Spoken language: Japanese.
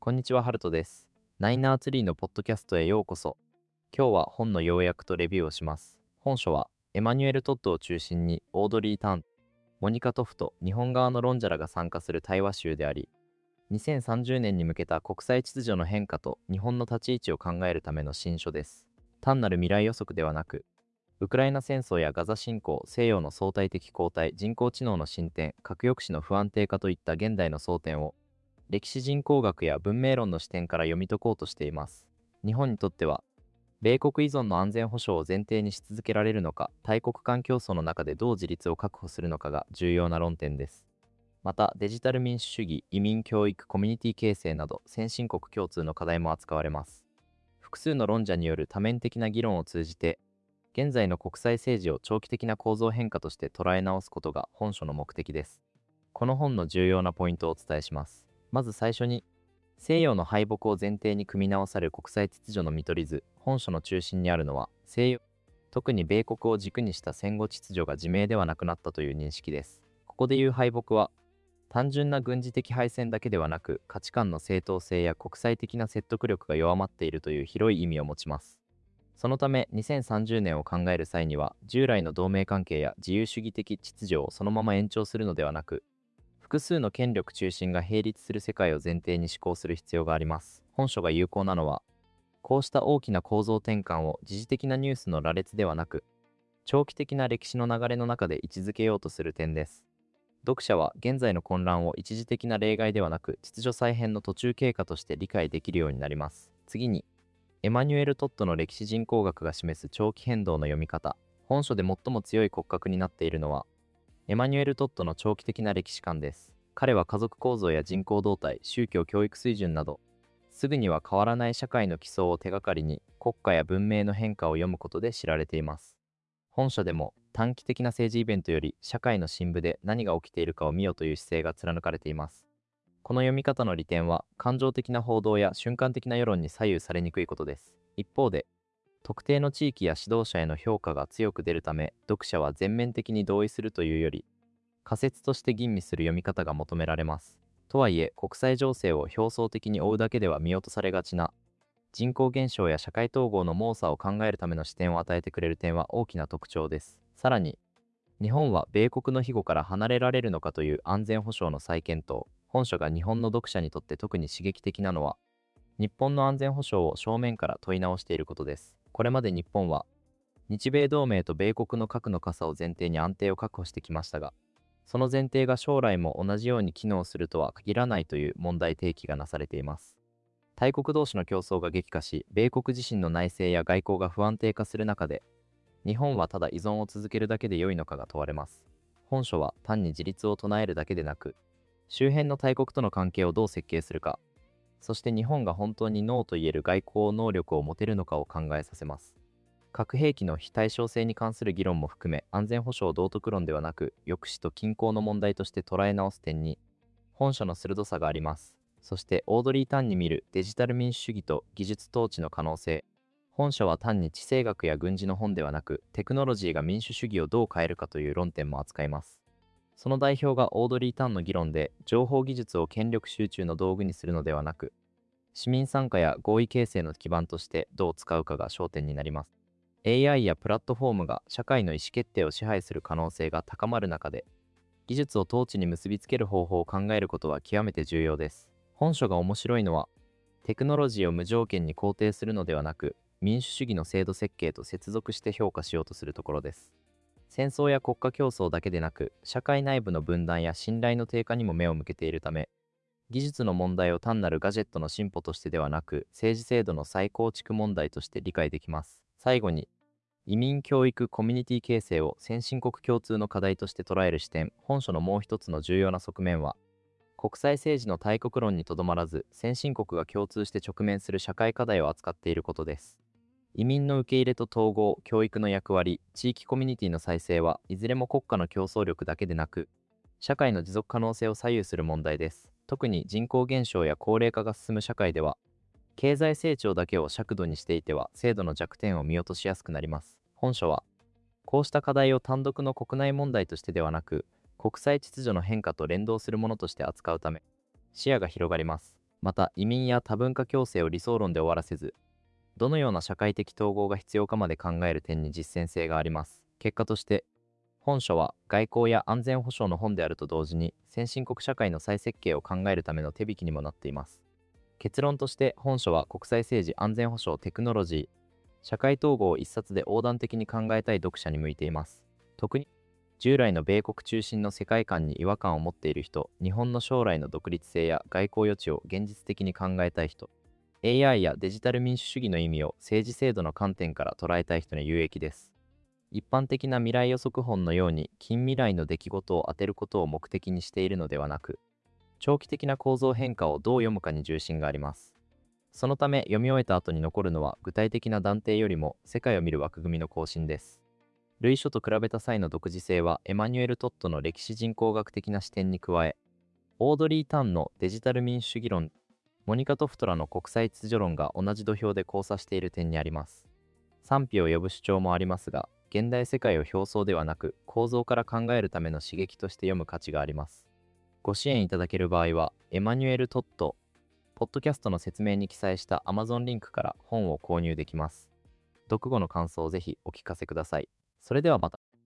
こんにちは、ハルトです。ナイナーツリーのポッドキャストへようこそ。今日は本の要約とレビューをします。本書は、エマニュエル・トッドを中心に、オードリー・タン、モニカ・トフと日本側の論者らが参加する対話集であり、2030年に向けた国際秩序の変化と日本の立ち位置を考えるための新書です。単なる未来予測ではなく、ウクライナ戦争やガザ侵攻、西洋の相対的後退、人工知能の進展、核抑止の不安定化といった現代の争点を、歴史人口学や文明論の視点から読み解こうとしています。日本にとっては、米国依存の安全保障を前提にし続けられるのか、大国間競争の中でどう自立を確保するのかが重要な論点です。また、デジタル民主主義、移民教育、コミュニティ形成など先進国共通の課題も扱われます。複数の論者による多面的な議論を通じて、現在の国際政治を長期的な構造変化として捉え直すことが本書の目的です。この本の重要なポイントをお伝えします。まず最初に、西洋の敗北を前提に組み直される国際秩序の見取り図、本書の中心にあるのは、西洋、特に米国を軸にした戦後秩序が自明ではなくなったという認識です。ここでいう敗北は、単純な軍事的敗戦だけではなく、価値観の正当性や国際的な説得力が弱まっているという広い意味を持ちます。そのため、2030年を考える際には、従来の同盟関係や自由主義的秩序をそのまま延長するのではなく、複数の権力中心が並立する世界を前提に思考する必要があります。本書が有効なのは、こうした大きな構造転換を時事的なニュースの羅列ではなく、長期的な歴史の流れの中で位置づけようとする点です。読者は現在の混乱を一時的な例外ではなく、秩序再編の途中経過として理解できるようになります。次に、エマニュエル・トッドの歴史人口学が示す長期変動の読み方。本書で最も強い骨格になっているのは、エマニュエル・トッドの長期的な歴史観です。彼は家族構造や人口動態、宗教教育水準など、すぐには変わらない社会の基礎を手がかりに国家や文明の変化を読むことで知られています。本書でも短期的な政治イベントより社会の深部で何が起きているかを見よという姿勢が貫かれています。この読み方の利点は感情的な報道や瞬間的な世論に左右されにくいことです。一方で、特定の地域や指導者への評価が強く出るため、読者は全面的に同意するというより、仮説として吟味する読み方が求められます。とはいえ、国際情勢を表層的に追うだけでは見落とされがちな、人口減少や社会統合の猛者を考えるための視点を与えてくれる点は大きな特徴です。さらに、日本は米国の庇護から離れられるのかという安全保障の再検討。本書が日本の読者にとって特に刺激的なのは、日本の安全保障を正面から問い直していることです。これまで日本は、日米同盟と米国の核の傘を前提に安定を確保してきましたが、その前提が将来も同じように機能するとは限らないという問題提起がなされています。大国同士の競争が激化し、米国自身の内政や外交が不安定化する中で、日本はただ依存を続けるだけで良いのかが問われます。本書は単に自立を唱えるだけでなく、周辺の大国との関係をどう設計するか、そして日本が本当にノーと言える外交能力を持てるのかを考えさせます。核兵器の非対称性に関する議論も含め、安全保障道徳論ではなく、抑止と均衡の問題として捉え直す点に、本書の鋭さがあります。そして、オードリー・タンに見るデジタル民主主義と技術統治の可能性。本書は単に地政学や軍事の本ではなく、テクノロジーが民主主義をどう変えるかという論点も扱います。その代表がオードリー・タンの議論で、情報技術を権力集中の道具にするのではなく、市民参加や合意形成の基盤としてどう使うかが焦点になります。AI やプラットフォームが社会の意思決定を支配する可能性が高まる中で、技術を統治に結びつける方法を考えることは極めて重要です。本書が面白いのは、テクノロジーを無条件に肯定するのではなく、民主主義の制度設計と接続して評価しようとするところです。戦争や国家競争だけでなく、社会内部の分断や信頼の低下にも目を向けているため、技術の問題を単なるガジェットの進歩としてではなく、政治制度の再構築問題として理解できます。最後に、移民教育コミュニティ形成を先進国共通の課題として捉える視点。本書のもう一つの重要な側面は、国際政治の大国論にとどまらず、先進国が共通して直面する社会課題を扱っていることです。移民の受け入れと統合、教育の役割、地域コミュニティの再生はいずれも国家の競争力だけでなく、社会の持続可能性を左右する問題です。特に人口減少や高齢化が進む社会では、経済成長だけを尺度にしていては制度の弱点を見落としやすくなります。本書は、こうした課題を単独の国内問題としてではなく、国際秩序の変化と連動するものとして扱うため、視野が広がります。 また移民や多文化共生を理想論で終わらせず、どのような社会的統合が必要かまで考える点に実践性があります。結果として、本書は外交や安全保障の本であると同時に、先進国社会の再設計を考えるための手引きにもなっています。結論として、本書は国際政治、安全保障、テクノロジー、社会統合を一冊で横断的に考えたい読者に向いています。特に、従来の米国中心の世界観に違和感を持っている人、日本の将来の独立性や外交余地を現実的に考えたい人、AI やデジタル民主主義の意味を政治制度の観点から捉えたい人に有益です。一般的な未来予測本のように近未来の出来事を当てることを目的にしているのではなく、長期的な構造変化をどう読むかに重心があります。そのため読み終えた後に残るのは具体的な断定よりも世界を見る枠組みの更新です。類書と比べた際の独自性はエマニュエル・トットの歴史人口学的な視点に加え、オードリー・タンのデジタル民主主義論、モニカ・トフトラの国際秩序論が同じ土俵で交差している点にあります。賛否を呼ぶ主張もありますが、現代世界を表層ではなく構造から考えるための刺激として読む価値があります。ご支援いただける場合は、エマニュエル・トット、ポッドキャストの説明に記載した Amazon リンクから本を購入できます。読後の感想をぜひお聞かせください。それではまた。